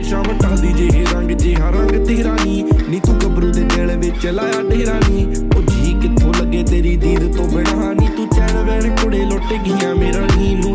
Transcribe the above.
ਨਸ਼ਾ ਵਟਾ ਦੀ ਜਿਹੇ ਰੰਗ ਜਿਹਾ ਰੰਗ ਤੇਰਾ ਨੀ ਤੂੰ ਗੱਭਰੂ ਦੇ ਦਿਲ ਵਿੱਚ ਲਾਇਆ ਡੇਰਾ ਨੀ ਉਹ ਜੀ ਕਿੱਥੋਂ ਲੱਗੇ ਤੇਰੀ ਦੀਦ ਤੋਂ ਬਿਨਾਂ ਨੀ ਤੂੰ ਚੈਨ ਵੈਣ ਕੁੜੇ ਲੁੱਟ ਗਈਆਂ ਮੇਰਾ ਨੀ ਨੂੰ